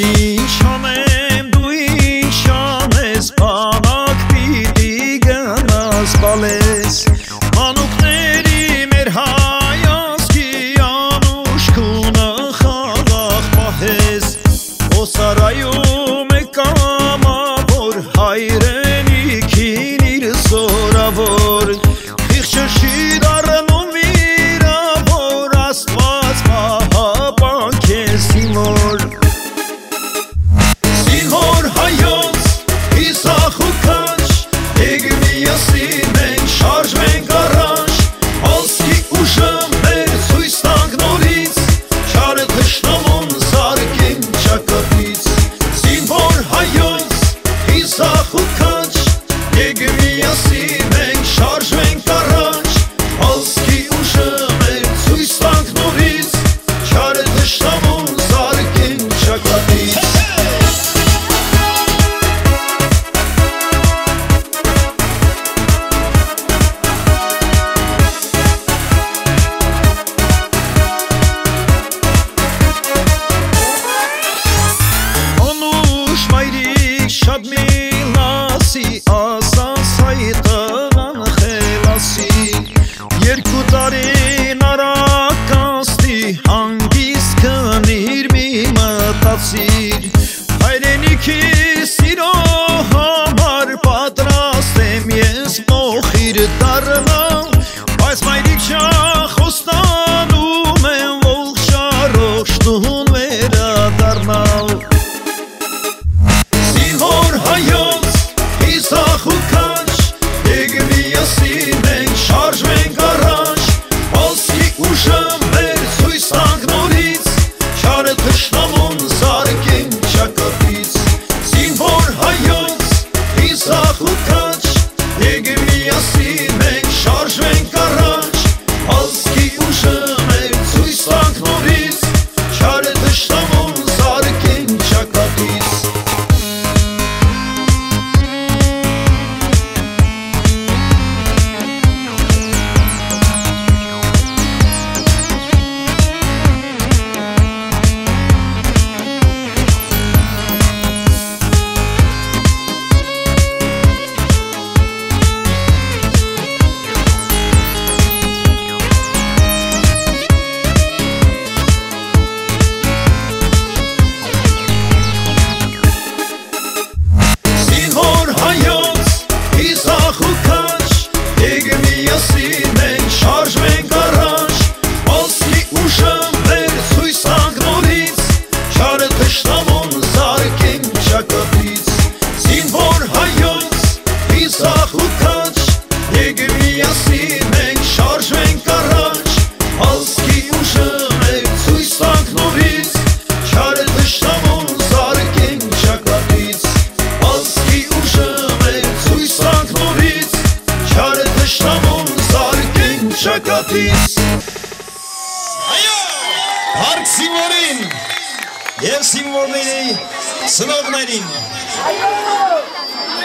Ինչ անեմ դու ինչ անես, բանակ պիտի գնաս բալես, մանուկների մեր հայազգի անուշ քունը խաղաղ պահես, օսարայում է կամավոր հայրենիքին իր զորավոր, խիղճը չի դառնում վիրավոր, Աստված պահապան քեզ սիմոր։ Սինհոր հայոց Իսախ ու Քաչ, եկ միասին մենք շարժվենք առաջ, ազգի ուժը մեր ցույց տանք նորից, չարը թշնամուն զարկենք ճակատից։ Սինհոր հայոց Իսախ ու Քաչ, եկ միասին մենք շարժվենք առաջ, ազգի ուժը մեր ցույց տանք նորից, չարը թշնամուն զարկենք ճակատից։ Շատ միլասի ասաս հայ տղան խելասի, երկու տարին արագ անցնի, հանգիստ քնիր մի մտածիր, հայրենիքի սիրո համար պատրաստ եմ ես մոխիր դառնալ, բայց մայրիկ խոստանում եմ ողջ առողջուն վերադառնալ։ Սինհոր հայոց Իսախ ու Քաչ, եկ միասին մենք շարժվենք առաջ, ազգի ուժը մեր ցույց տանք նորից, չարը թշնամուն զարկենք ճակատից։ Սինհոր հայոց Իսախ ու Քաչ, եկ միասին մենք շարժվենք առաջ, ազգի ուժը մեր ցույց տանք նորից, չարը թշնամուն զարկենք ճակատից։ Միասին մենք շարժվենք առաջ, ազգի ուժը մեր ցույց տանք նորից, չարը թշնամուն զարկենք ճակատից։ Սինհոր հայոց Իսախ ու Քաչ, եկ միասին մենք շարժվենք առաջ, ազգի ուժը մեր ցույց տանք նորից, չարը թշնամուն զարկենք ճակատից։ Ազգի ուժը մեր ցույց տանք նորից, չարը թշնամուն զարկենք ճակատից։ Հարկ սիմվորին և սիմվորների ծնողներին։